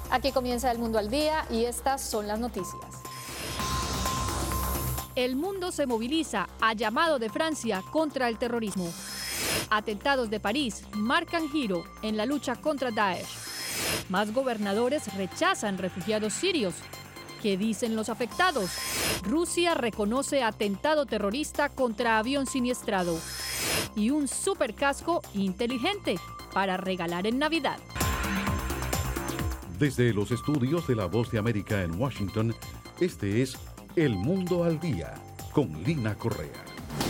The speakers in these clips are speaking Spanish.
Aquí comienza El Mundo al Día y estas son las noticias. El mundo se moviliza a llamado de Francia contra el terrorismo. Atentados de París marcan giro en la lucha contra Daesh. Más gobernadores rechazan refugiados sirios. ¿Qué dicen los afectados? Rusia reconoce atentado terrorista contra avión siniestrado. Y un supercasco inteligente para regalar en Navidad. Desde los estudios de La Voz de América en Washington, este es El Mundo al Día, con Lina Correa.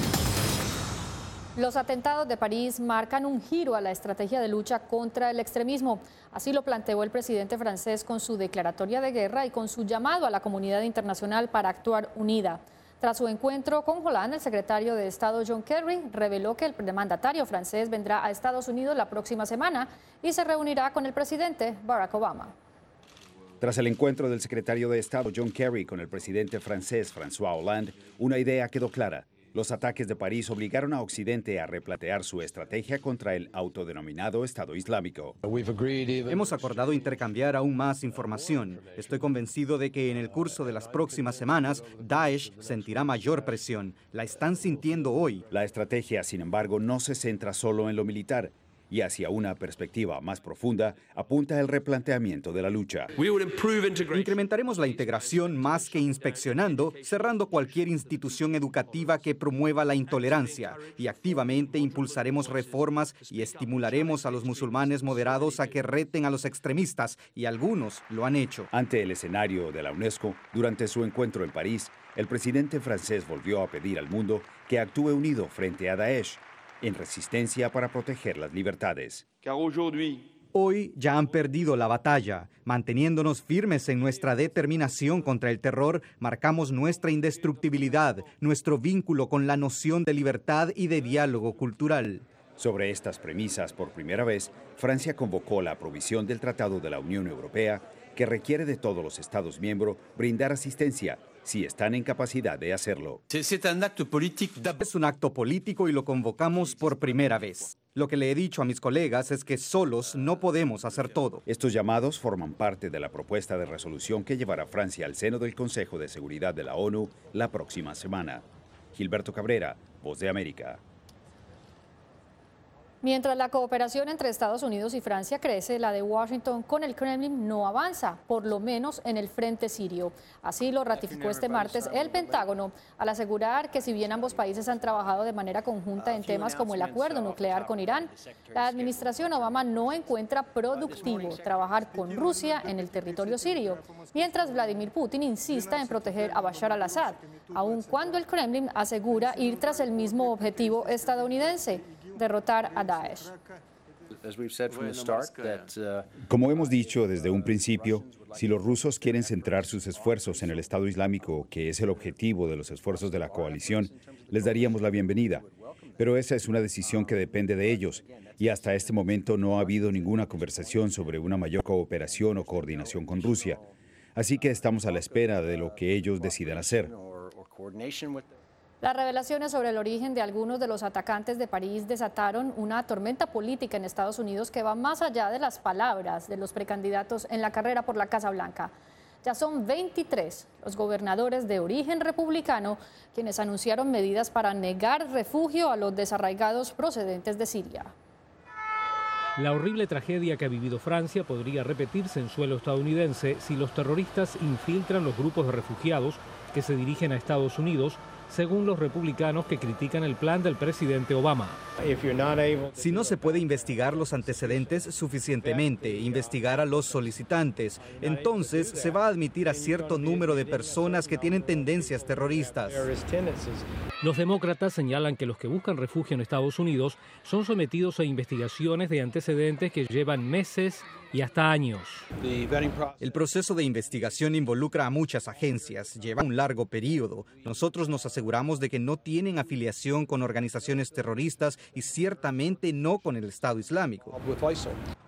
Los atentados de París marcan un giro a la estrategia de lucha contra el extremismo. Así lo planteó el presidente francés con su declaratoria de guerra y con su llamado a la comunidad internacional para actuar unida. Tras su encuentro con Hollande, el secretario de Estado John Kerry reveló que el mandatario francés vendrá a Estados Unidos la próxima semana y se reunirá con el presidente Barack Obama. Tras el encuentro del secretario de Estado John Kerry con el presidente francés François Hollande, una idea quedó clara. Los ataques de París obligaron a Occidente a replantear su estrategia contra el autodenominado Estado Islámico. Hemos acordado intercambiar aún más información. Estoy convencido de que en el curso de las próximas semanas, Daesh sentirá mayor presión. La están sintiendo hoy. La estrategia, sin embargo, no se centra solo en lo militar, y hacia una perspectiva más profunda apunta el replanteamiento de la lucha. Incrementaremos la integración más que inspeccionando, cerrando cualquier institución educativa que promueva la intolerancia, y activamente impulsaremos reformas y estimularemos a los musulmanes moderados a que reten a los extremistas, y algunos lo han hecho. Ante el escenario de la UNESCO, durante su encuentro en París, el presidente francés volvió a pedir al mundo que actúe unido frente a Daesh, en resistencia para proteger las libertades. Hoy ya han perdido la batalla. Manteniéndonos firmes en nuestra determinación contra el terror, marcamos nuestra indestructibilidad, nuestro vínculo con la noción de libertad y de diálogo cultural. Sobre estas premisas, por primera vez, Francia convocó la provisión del Tratado de la Unión Europea, que requiere de todos los Estados miembros brindar asistencia si están en capacidad de hacerlo. Es un acto político y lo convocamos por primera vez. Lo que le he dicho a mis colegas es que solos no podemos hacer todo. Estos llamados forman parte de la propuesta de resolución que llevará Francia al seno del Consejo de Seguridad de la ONU la próxima semana. Gilberto Cabrera, Voz de América. Mientras la cooperación entre Estados Unidos y Francia crece, la de Washington con el Kremlin no avanza, por lo menos en el frente sirio. Así lo ratificó este martes el Pentágono, al asegurar que si bien ambos países han trabajado de manera conjunta en temas como el acuerdo nuclear con Irán, la administración Obama no encuentra productivo trabajar con Rusia en el territorio sirio, mientras Vladimir Putin insista en proteger a Bashar al-Assad, aun cuando el Kremlin asegura ir tras el mismo objetivo estadounidense: derrotar a Daesh. Como hemos dicho desde un principio, si los rusos quieren centrar sus esfuerzos en el Estado Islámico, que es el objetivo de los esfuerzos de la coalición, les daríamos la bienvenida. Pero esa es una decisión que depende de ellos, y hasta este momento no ha habido ninguna conversación sobre una mayor cooperación o coordinación con Rusia. Así que estamos a la espera de lo que ellos decidan hacer. Las revelaciones sobre el origen de algunos de los atacantes de París desataron una tormenta política en Estados Unidos que va más allá de las palabras de los precandidatos en la carrera por la Casa Blanca. Ya son 23 los gobernadores de origen republicano quienes anunciaron medidas para negar refugio a los desarraigados procedentes de Siria. La horrible tragedia que ha vivido Francia podría repetirse en suelo estadounidense si los terroristas infiltran los grupos de refugiados que se dirigen a Estados Unidos, según los republicanos que critican el plan del presidente Obama. Si no se puede investigar los antecedentes suficientemente, investigar a los solicitantes, entonces se va a admitir a cierto número de personas que tienen tendencias terroristas. Los demócratas señalan que los que buscan refugio en Estados Unidos son sometidos a investigaciones de antecedentes que llevan meses y hasta años. El proceso de investigación involucra a muchas agencias, lleva un largo periodo. Nosotros nos aseguramos de que no tienen afiliación con organizaciones terroristas y ciertamente no con el Estado Islámico.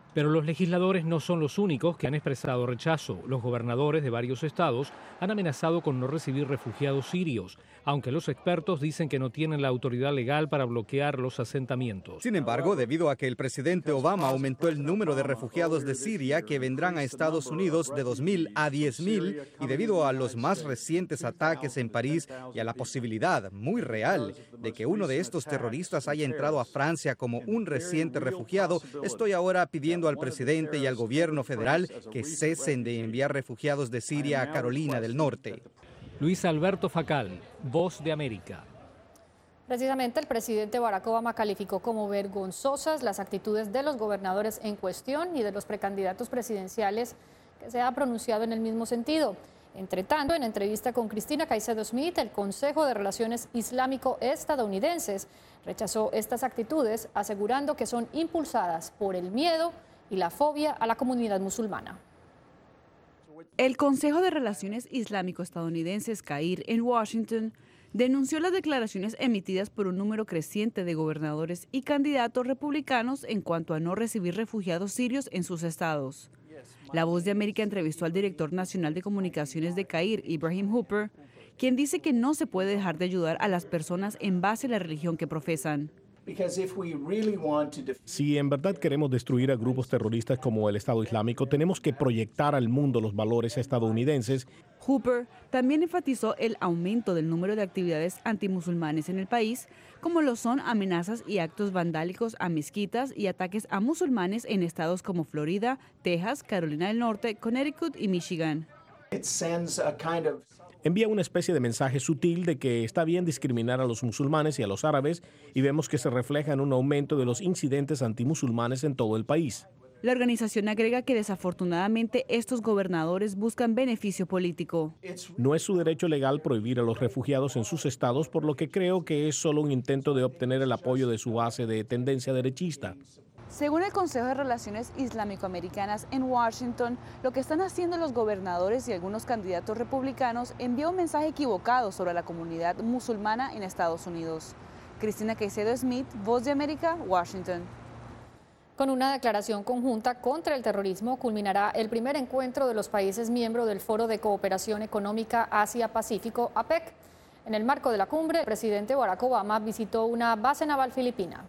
Pero los legisladores no son los únicos que han expresado rechazo. Los gobernadores de varios estados han amenazado con no recibir refugiados sirios, aunque los expertos dicen que no tienen la autoridad legal para bloquear los asentamientos. Sin embargo, debido a que el presidente Obama aumentó el número de refugiados de Siria que vendrán a Estados Unidos de 2.000 a 10.000 y debido a los más recientes ataques en París y a la posibilidad muy real de que uno de estos terroristas haya entrado a Francia como un reciente refugiado, estoy ahora pidiendo al presidente y al gobierno federal que cesen de enviar refugiados de Siria a Carolina del Norte. Luis Alberto Facal, Voz de América. Precisamente el presidente Barack Obama calificó como vergonzosas las actitudes de los gobernadores en cuestión y de los precandidatos presidenciales que se ha pronunciado en el mismo sentido. Entre tanto, en entrevista con Cristina Caicedo Smith, el Consejo de Relaciones Islámico-Estadounidenses rechazó estas actitudes, asegurando que son impulsadas por el miedo y la fobia a la comunidad musulmana. El Consejo de Relaciones Islámico-Estadounidenses, CAIR, en Washington, denunció las declaraciones emitidas por un número creciente de gobernadores y candidatos republicanos en cuanto a no recibir refugiados sirios en sus estados. La Voz de América entrevistó al director nacional de comunicaciones de CAIR, Ibrahim Hooper, quien dice que no se puede dejar de ayudar a las personas en base a la religión que profesan. Si en verdad queremos destruir a grupos terroristas como el Estado Islámico, tenemos que proyectar al mundo los valores estadounidenses. Hooper también enfatizó el aumento del número de actividades antimusulmanes en el país, como lo son amenazas y actos vandálicos a mezquitas y ataques a musulmanes en estados como Florida, Texas, Carolina del Norte, Connecticut y Michigan. Envía una especie de mensaje sutil de que está bien discriminar a los musulmanes y a los árabes, y vemos que se refleja en un aumento de los incidentes antimusulmanes en todo el país. La organización agrega que desafortunadamente estos gobernadores buscan beneficio político. No es su derecho legal prohibir a los refugiados en sus estados, por lo que creo que es solo un intento de obtener el apoyo de su base de tendencia derechista. Según el Consejo de Relaciones Islámico-Americanas en Washington, lo que están haciendo los gobernadores y algunos candidatos republicanos envía un mensaje equivocado sobre la comunidad musulmana en Estados Unidos. Cristina Caicedo Smith, Voz de América, Washington. Con una declaración conjunta contra el terrorismo culminará el primer encuentro de los países miembros del Foro de Cooperación Económica Asia-Pacífico, APEC. En el marco de la cumbre, el presidente Barack Obama visitó una base naval filipina.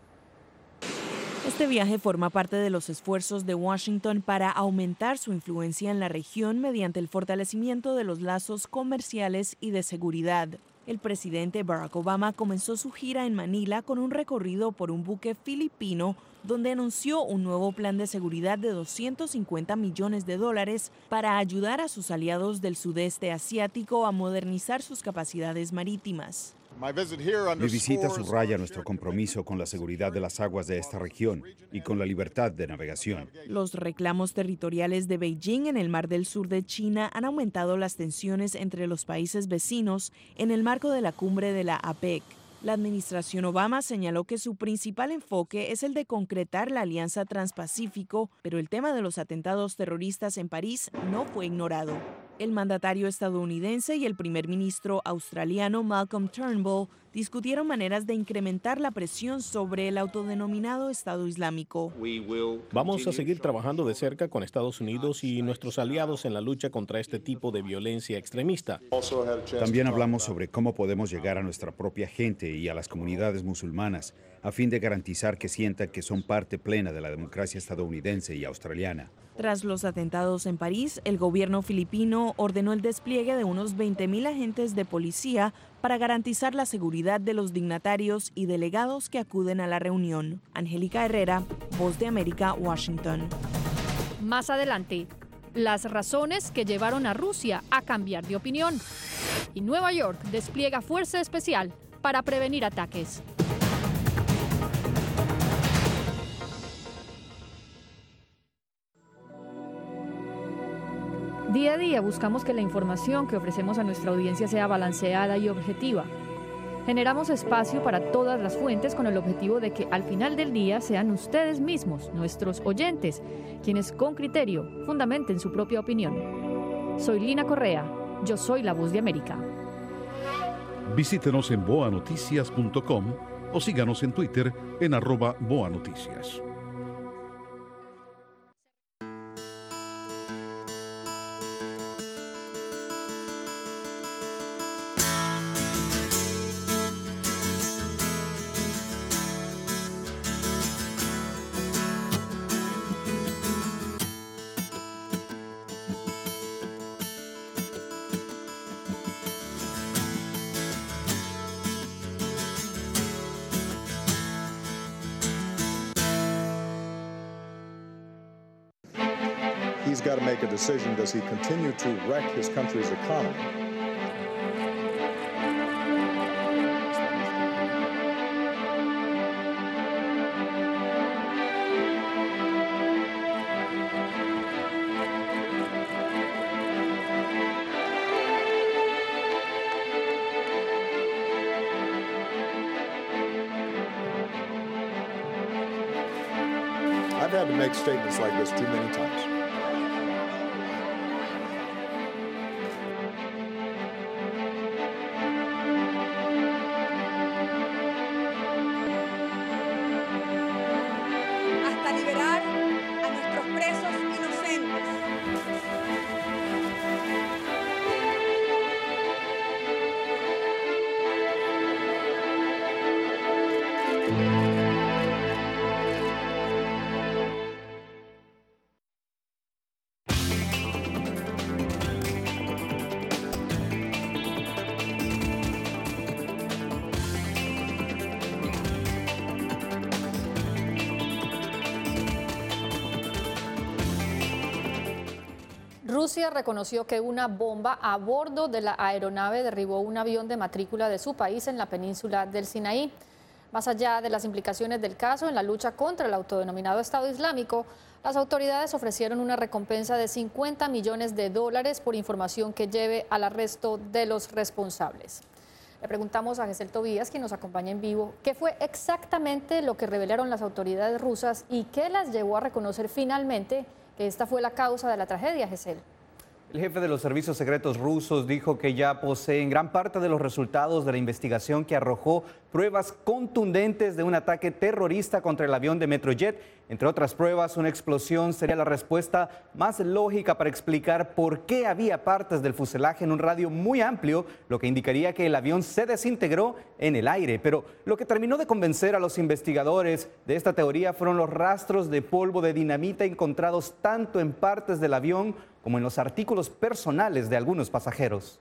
Este viaje forma parte de los esfuerzos de Washington para aumentar su influencia en la región mediante el fortalecimiento de los lazos comerciales y de seguridad. El presidente Barack Obama comenzó su gira en Manila con un recorrido por un buque filipino donde anunció un nuevo plan de seguridad de $250 millones para ayudar a sus aliados del sudeste asiático a modernizar sus capacidades marítimas. Mi visita subraya nuestro compromiso con la seguridad de las aguas de esta región y con la libertad de navegación. Los reclamos territoriales de Beijing en el Mar del Sur de China han aumentado las tensiones entre los países vecinos en el marco de la cumbre de la APEC. La administración Obama señaló que su principal enfoque es el de concretar la Alianza Transpacífico, pero el tema de los atentados terroristas en París no fue ignorado. El mandatario estadounidense y el primer ministro australiano Malcolm Turnbull discutieron maneras de incrementar la presión sobre el autodenominado Estado Islámico. Vamos a seguir trabajando de cerca con Estados Unidos y nuestros aliados en la lucha contra este tipo de violencia extremista. También hablamos sobre cómo podemos llegar a nuestra propia gente y a las comunidades musulmanas a fin de garantizar que sientan que son parte plena de la democracia estadounidense y australiana. Tras los atentados en París, el gobierno filipino ordenó el despliegue de unos 20.000 agentes de policía para garantizar la seguridad de los dignatarios y delegados que acuden a la reunión. Angélica Herrera, Voz de América, Washington. Más adelante, las razones que llevaron a Rusia a cambiar de opinión. Y Nueva York despliega fuerza especial para prevenir ataques. Día a día buscamos que la información que ofrecemos a nuestra audiencia sea balanceada y objetiva. Generamos espacio para todas las fuentes con el objetivo de que al final del día sean ustedes mismos, nuestros oyentes, quienes con criterio fundamenten su propia opinión. Soy Lina Correa, yo soy la Voz de América. Visítenos en boanoticias.com o síganos en Twitter en @boanoticias. he's got to make a decision. Does he continue to wreck his country's economy? I've had to make statements like this too many times. Hasta liberar a nuestros presos inocentes. Rusia reconoció que una bomba a bordo de la aeronave derribó un avión de matrícula de su país en la península del Sinaí. Más allá de las implicaciones del caso en la lucha contra el autodenominado Estado Islámico, las autoridades ofrecieron una recompensa de $50 millones por información que lleve al arresto de los responsables. Le preguntamos a Gesell Tobías, quien nos acompaña en vivo, qué fue exactamente lo que revelaron las autoridades rusas y qué las llevó a reconocer finalmente que esta fue la causa de la tragedia, Gesell. El jefe de los servicios secretos rusos dijo que ya poseen gran parte de los resultados de la investigación que arrojó pruebas contundentes de un ataque terrorista contra el avión de Metrojet. Entre otras pruebas, una explosión sería la respuesta más lógica para explicar por qué había partes del fuselaje en un radio muy amplio, lo que indicaría que el avión se desintegró en el aire. Pero lo que terminó de convencer a los investigadores de esta teoría fueron los rastros de polvo de dinamita encontrados tanto en partes del avión como en los artículos personales de algunos pasajeros.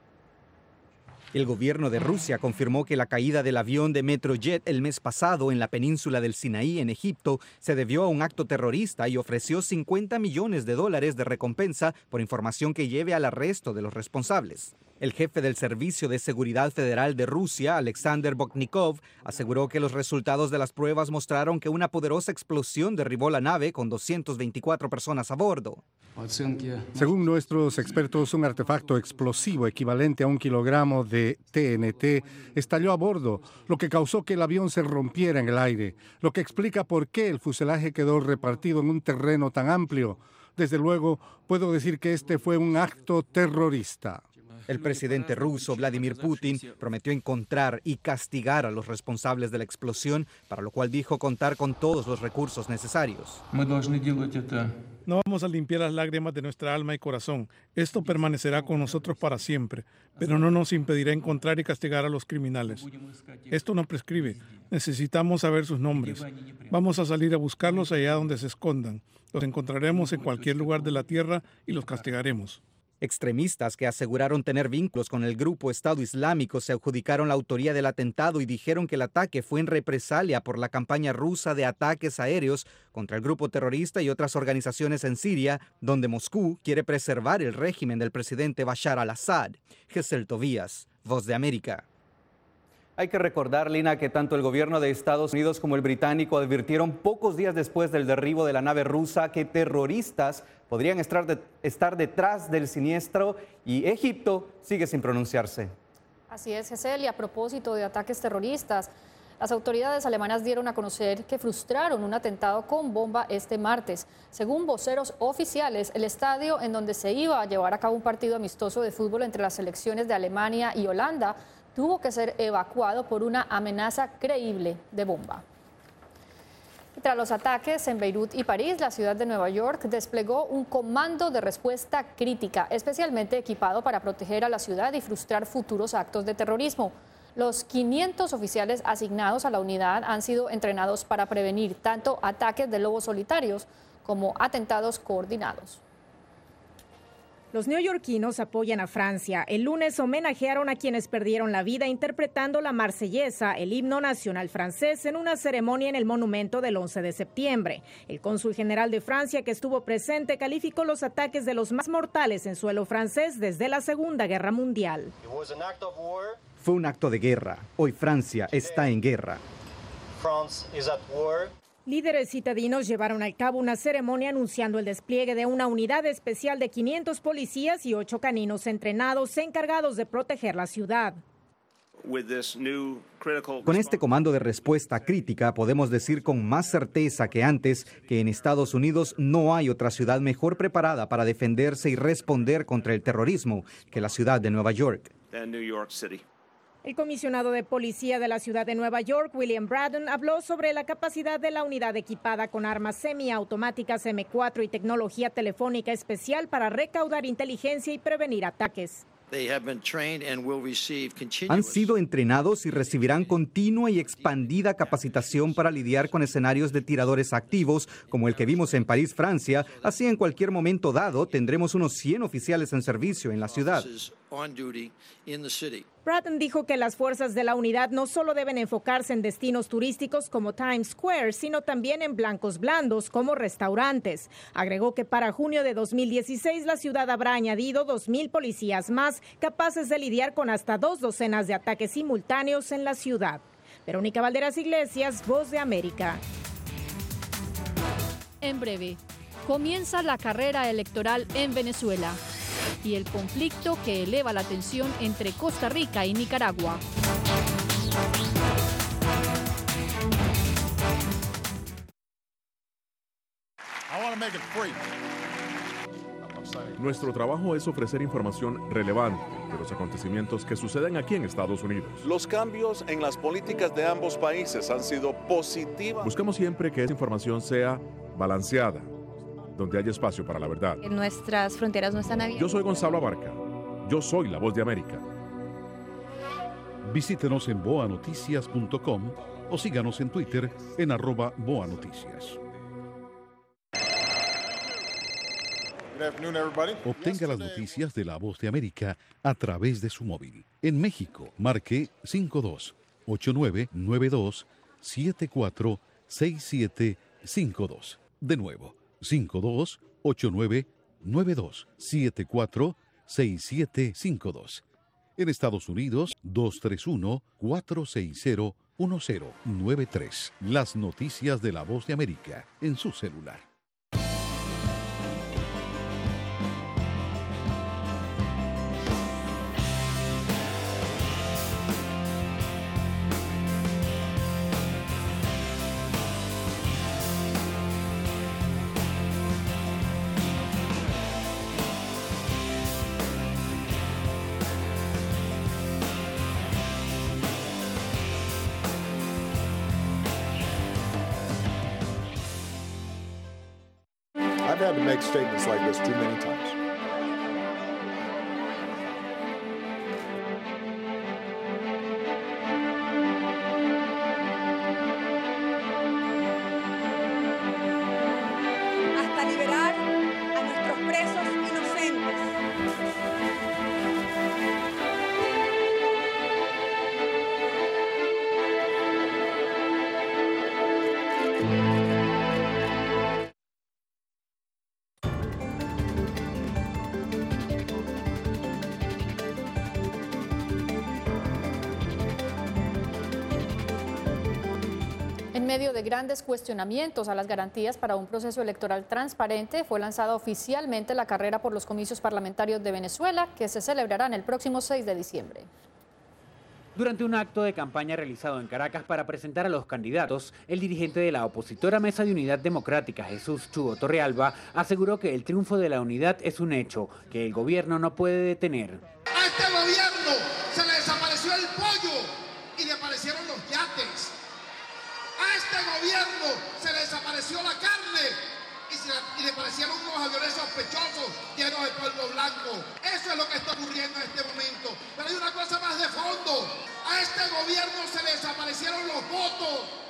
El gobierno de Rusia confirmó que la caída del avión de Metrojet el mes pasado en la península del Sinaí, en Egipto, se debió a un acto terrorista y ofreció $50 millones de recompensa por información que lleve al arresto de los responsables. El jefe del Servicio de Seguridad Federal de Rusia, Alexander Boknikov, aseguró que los resultados de las pruebas mostraron que una poderosa explosión derribó la nave con 224 personas a bordo. Según nuestros expertos, un artefacto explosivo equivalente a 1 kilogramo de TNT estalló a bordo, lo que causó que el avión se rompiera en el aire, lo que explica por qué el fuselaje quedó repartido en un terreno tan amplio. Desde luego, puedo decir que este fue un acto terrorista. El presidente ruso, Vladimir Putin, prometió encontrar y castigar a los responsables de la explosión, para lo cual dijo contar con todos los recursos necesarios. No vamos a limpiar las lágrimas de nuestra alma y corazón. Esto permanecerá con nosotros para siempre, pero no nos impedirá encontrar y castigar a los criminales. Esto no prescribe. Necesitamos saber sus nombres. Vamos a salir a buscarlos allá donde se escondan. Los encontraremos en cualquier lugar de la tierra y los castigaremos. Extremistas que aseguraron tener vínculos con el grupo Estado Islámico se adjudicaron la autoría del atentado y dijeron que el ataque fue en represalia por la campaña rusa de ataques aéreos contra el grupo terrorista y otras organizaciones en Siria, donde Moscú quiere preservar el régimen del presidente Bashar al-Assad. Gesell Tobías, Voz de América. Hay que recordar, Lina, que tanto el gobierno de Estados Unidos como el británico advirtieron pocos días después del derribo de la nave rusa que terroristas podrían estar detrás del siniestro, y Egipto sigue sin pronunciarse. Así es, Gesell, y a propósito de ataques terroristas, las autoridades alemanas dieron a conocer que frustraron un atentado con bomba este martes. Según voceros oficiales, el estadio en donde se iba a llevar a cabo un partido amistoso de fútbol entre las selecciones de Alemania y Holanda tuvo que ser evacuado por una amenaza creíble de bomba. Tras los ataques en Beirut y París, la ciudad de Nueva York desplegó un comando de respuesta crítica, especialmente equipado para proteger a la ciudad y frustrar futuros actos de terrorismo. Los 500 oficiales asignados a la unidad han sido entrenados para prevenir tanto ataques de lobos solitarios como atentados coordinados. Los neoyorquinos apoyan a Francia. El lunes homenajearon a quienes perdieron la vida interpretando la Marsellesa, el himno nacional francés, en una ceremonia en el monumento del 11 de septiembre. El cónsul general de Francia, que estuvo presente, calificó los ataques de los más mortales en suelo francés desde la Segunda Guerra Mundial. Fue un acto de guerra. Hoy Francia está en guerra. Líderes citadinos llevaron a cabo una ceremonia anunciando el despliegue de una unidad especial de 500 policías y 8 caninos entrenados encargados de proteger la ciudad. Con este comando de respuesta crítica podemos decir con más certeza que antes que en Estados Unidos no hay otra ciudad mejor preparada para defenderse y responder contra el terrorismo que la ciudad de Nueva York. El comisionado de policía de la ciudad de Nueva York, William Braden, habló sobre la capacidad de la unidad equipada con armas semiautomáticas M4 y tecnología telefónica especial para recaudar inteligencia y prevenir ataques. Han sido entrenados y recibirán continua y expandida capacitación para lidiar con escenarios de tiradores activos, como el que vimos en París, Francia. Así, en cualquier momento dado, tendremos unos 100 oficiales en servicio en la ciudad. Bratton dijo que las fuerzas de la unidad no solo deben enfocarse en destinos turísticos como Times Square, sino también en blancos blandos como restaurantes. Agregó que para junio de 2016 la ciudad habrá añadido 2,000 policías más capaces de lidiar con hasta 2 docenas de ataques simultáneos en la ciudad. Verónica Valderas Iglesias, Voz de América. En breve, comienza la carrera electoral en Venezuela y el conflicto que eleva la tensión entre Costa Rica y Nicaragua. Nuestro trabajo es ofrecer información relevante de los acontecimientos que suceden aquí en Estados Unidos. Los cambios en las políticas de ambos países han sido positivas. Buscamos siempre que esa información sea balanceada, donde haya espacio para la verdad. Nuestras fronteras no están abiertas. Yo soy Gonzalo Abarca. Yo soy La Voz de América. Visítenos en boanoticias.com o síganos en Twitter en @boanoticias. Obtenga las noticias de La Voz de América a través de su móvil. En México, marque 5289-274-6752. De nuevo, 5289-274-6752. En Estados Unidos, 231-460-1093. Las noticias de La Voz de América en su celular. I've had to make statements like this too many times. Hasta liberar a nuestros presos inocentes. En medio de grandes cuestionamientos a las garantías para un proceso electoral transparente, fue lanzada oficialmente la carrera por los comicios parlamentarios de Venezuela, que se celebrarán el próximo 6 de diciembre. Durante un acto de campaña realizado en Caracas para presentar a los candidatos, el dirigente de la opositora Mesa de Unidad Democrática, Jesús Chugo Torrealba, aseguró que el triunfo de la unidad es un hecho que el gobierno no puede detener. A este gobierno se le desapareció el pollo y le aparecieron los yates. A este gobierno se le desapareció la carne y le aparecieron unos aviones sospechosos llenos de polvo blanco. Eso es lo que está ocurriendo en este momento. Pero hay una cosa más de fondo. A este gobierno se le desaparecieron los votos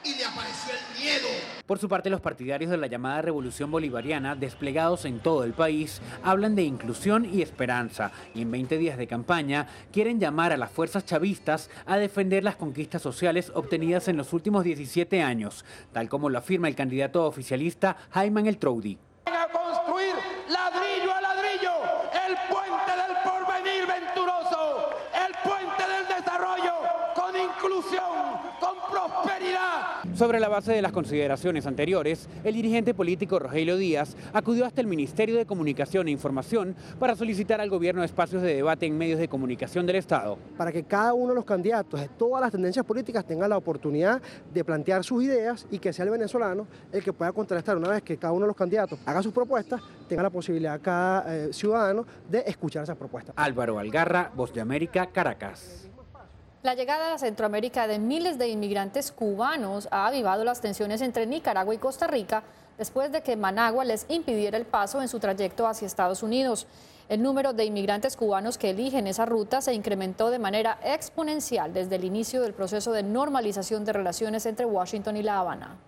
y le apareció el miedo. Por su parte, los partidarios de la llamada Revolución Bolivariana, desplegados en todo el país, hablan de inclusión y esperanza, y en 20 días de campaña quieren llamar a las fuerzas chavistas a defender las conquistas sociales obtenidas en los últimos 17 años, tal como lo afirma el candidato oficialista Ayman El-Troudi. A construir ladrillo a ladrillo el puente del porvenir venturoso, el puente del desarrollo con inclusión, con prosperidad. Sobre la base de las consideraciones anteriores, el dirigente político Rogelio Díaz acudió hasta el Ministerio de Comunicación e Información para solicitar al gobierno espacios de debate en medios de comunicación del Estado. Para que cada uno de los candidatos de todas las tendencias políticas tenga la oportunidad de plantear sus ideas y que sea el venezolano el que pueda contrastar. Una vez que cada uno de los candidatos haga sus propuestas, tenga la posibilidad cada ciudadano de escuchar esas propuestas. Álvaro Algarra, Voz de América, Caracas. La llegada a Centroamérica de miles de inmigrantes cubanos ha avivado las tensiones entre Nicaragua y Costa Rica después de que Managua les impidiera el paso en su trayecto hacia Estados Unidos. El número de inmigrantes cubanos que eligen esa ruta se incrementó de manera exponencial desde el inicio del proceso de normalización de relaciones entre Washington y La Habana.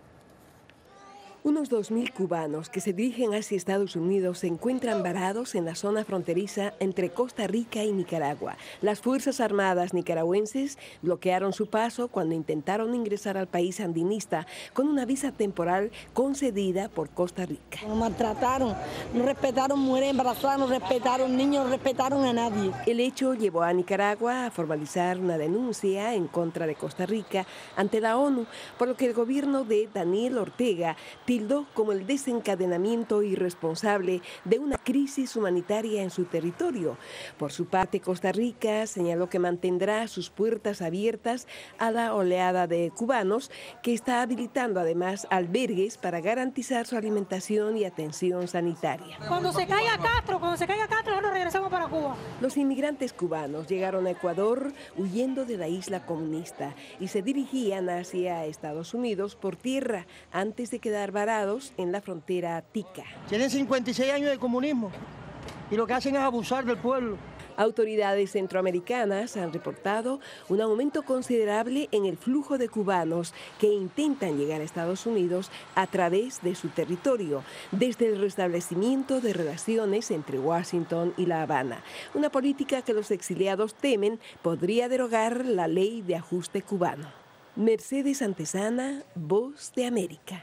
Unos 2.000 cubanos que se dirigen hacia Estados Unidos se encuentran varados en la zona fronteriza entre Costa Rica y Nicaragua. Las Fuerzas Armadas nicaragüenses bloquearon su paso cuando intentaron ingresar al país andinista con una visa temporal concedida por Costa Rica. Nos maltrataron, no respetaron mujeres embarazadas, no respetaron niños, no respetaron a nadie. El hecho llevó a Nicaragua a formalizar una denuncia en contra de Costa Rica ante la ONU, por lo que el gobierno de Daniel Ortega tildó como el desencadenamiento irresponsable de una crisis humanitaria en su territorio. Por su parte, Costa Rica señaló que mantendrá sus puertas abiertas a la oleada de cubanos, que está habilitando además albergues para garantizar su alimentación y atención sanitaria. Cuando se caiga Castro, nosotros regresamos para Cuba. Los inmigrantes cubanos llegaron a Ecuador huyendo de la isla comunista y se dirigían hacia Estados Unidos por tierra antes de quedar varados en la frontera tica. Tienen 56 años de comunismo y lo que hacen es abusar del pueblo. Autoridades centroamericanas han reportado un aumento considerable en el flujo de cubanos que intentan llegar a Estados Unidos a través de su territorio, desde el restablecimiento de relaciones entre Washington y La Habana, una política que los exiliados temen podría derogar la ley de ajuste cubano. Mercedes Antesana, Voz de América.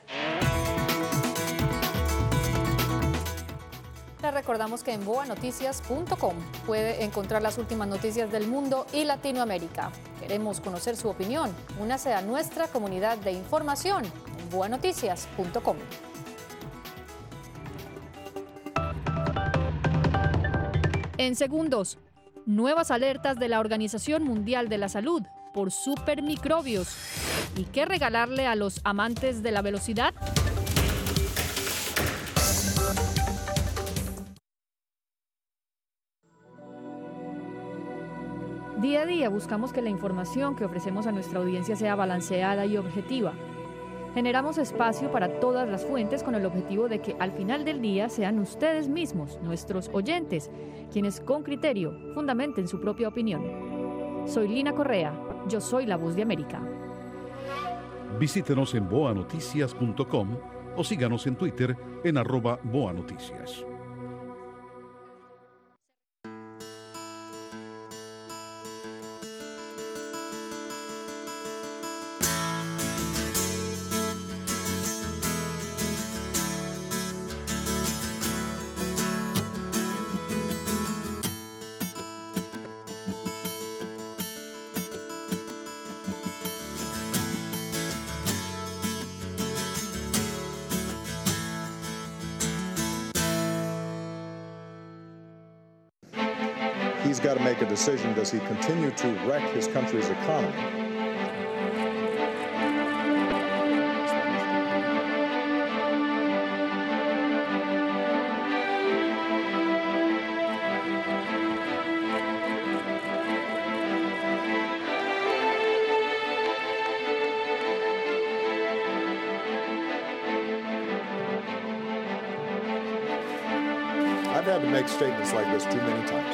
Les recordamos que en boanoticias.com puede encontrar las últimas noticias del mundo y Latinoamérica. Queremos conocer su opinión. Únase a nuestra comunidad de información en boanoticias.com. En segundos, nuevas alertas de la Organización Mundial de la Salud por supermicrobios. ¿Y qué regalarle a los amantes de la velocidad? Día a día buscamos que la información que ofrecemos a nuestra audiencia sea balanceada y objetiva. Generamos espacio para todas las fuentes con el objetivo de que al final del día sean ustedes mismos, nuestros oyentes, quienes con criterio fundamenten su propia opinión. Soy Lina Correa, yo soy la Voz de América. Visítenos en boanoticias.com o síganos en Twitter en @boanoticias. He's got to make a decision. Does he continue to wreck his country's economy? I've had to make statements like this too many times.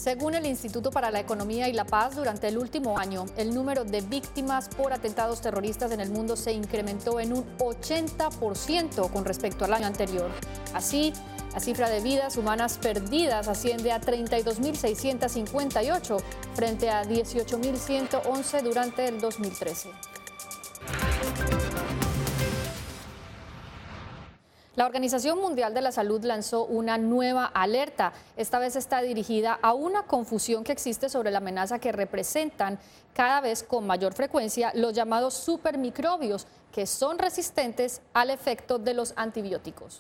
Según el Instituto para la Economía y la Paz, durante el último año, el número de víctimas por atentados terroristas en el mundo se incrementó en un 80% con respecto al año anterior. Así, la cifra de vidas humanas perdidas asciende a 32.658 frente a 18.111 durante el 2013. La Organización Mundial de la Salud lanzó una nueva alerta. Esta vez está dirigida a una confusión que existe sobre la amenaza que representan cada vez con mayor frecuencia los llamados supermicrobios, que son resistentes al efecto de los antibióticos.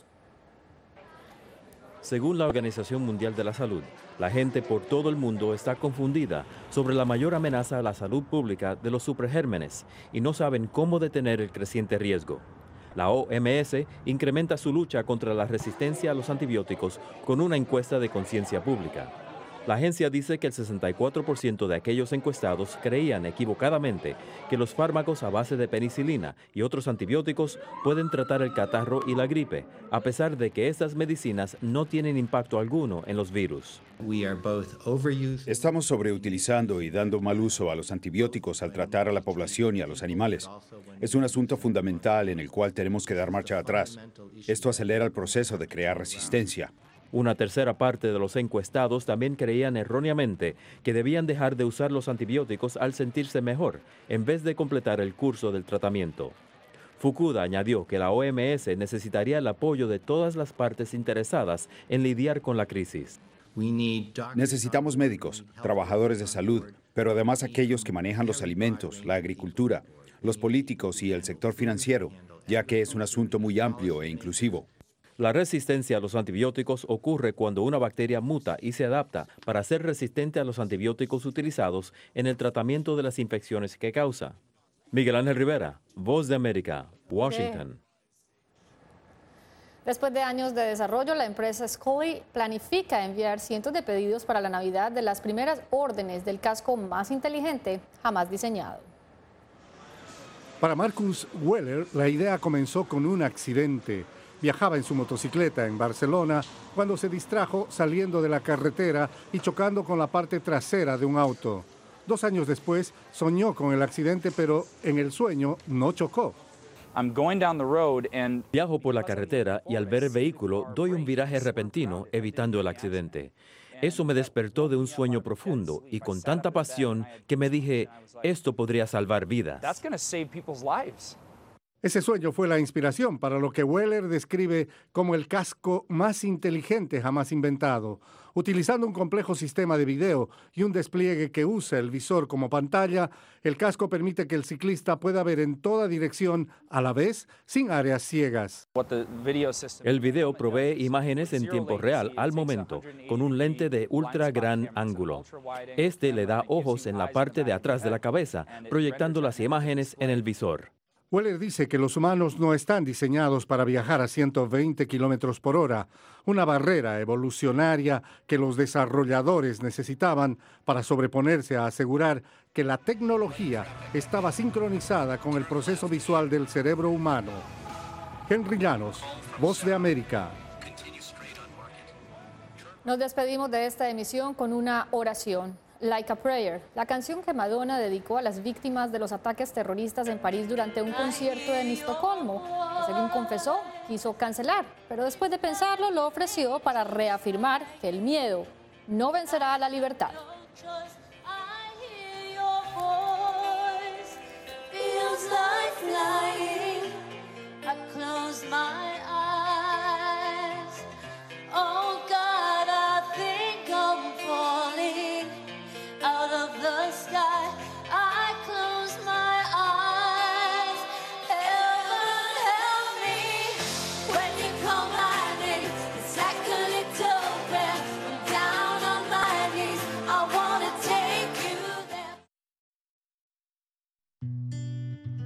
Según la Organización Mundial de la Salud, la gente por todo el mundo está confundida sobre la mayor amenaza a la salud pública de los supergérmenes y no saben cómo detener el creciente riesgo. La OMS incrementa su lucha contra la resistencia a los antibióticos con una encuesta de conciencia pública. La agencia dice que el 64% de aquellos encuestados creían equivocadamente que los fármacos a base de penicilina y otros antibióticos pueden tratar el catarro y la gripe, a pesar de que estas medicinas no tienen impacto alguno en los virus. Estamos sobreutilizando y dando mal uso a los antibióticos al tratar a la población y a los animales. Es un asunto fundamental en el cual tenemos que dar marcha atrás. Esto acelera el proceso de crear resistencia. Una tercera parte de los encuestados también creían erróneamente que debían dejar de usar los antibióticos al sentirse mejor, en vez de completar el curso del tratamiento. Fukuda añadió que la OMS necesitaría el apoyo de todas las partes interesadas en lidiar con la crisis. Necesitamos médicos, trabajadores de salud, pero además aquellos que manejan los alimentos, la agricultura, los políticos y el sector financiero, ya que es un asunto muy amplio e inclusivo. La resistencia a los antibióticos ocurre cuando una bacteria muta y se adapta para ser resistente a los antibióticos utilizados en el tratamiento de las infecciones que causa. Miguel Ángel Rivera, Voz de América, Washington. Después de años de desarrollo, la empresa Scully planifica enviar cientos de pedidos para la Navidad de las primeras órdenes del casco más inteligente jamás diseñado. Para Marcus Weller, la idea comenzó con un accidente. Viajaba en su motocicleta en Barcelona cuando se distrajo saliendo de la carretera y chocando con la parte trasera de un auto. 2 años después soñó con el accidente, pero en el sueño no chocó. Viajo por la carretera y al ver el vehículo doy un viraje repentino evitando el accidente. Eso me despertó de un sueño profundo y con tanta pasión que me dije, esto podría salvar vidas. Ese sueño fue la inspiración para lo que Weller describe como el casco más inteligente jamás inventado. Utilizando un complejo sistema de video y un despliegue que usa el visor como pantalla, el casco permite que el ciclista pueda ver en toda dirección a la vez, sin áreas ciegas. El video provee imágenes en tiempo real al momento, con un lente de ultra gran ángulo. Este le da ojos en la parte de atrás de la cabeza, proyectando las imágenes en el visor. Weller dice que los humanos no están diseñados para viajar a 120 kilómetros por hora, una barrera evolucionaria que los desarrolladores necesitaban para sobreponerse a asegurar que la tecnología estaba sincronizada con el proceso visual del cerebro humano. Henry Llanos, Voz de América. Nos despedimos de esta emisión con una oración. Like a Prayer, la canción que Madonna dedicó a las víctimas de los ataques terroristas en París durante un concierto en Estocolmo, que según confesó, quiso cancelar, pero después de pensarlo lo ofreció para reafirmar que el miedo no vencerá a la libertad.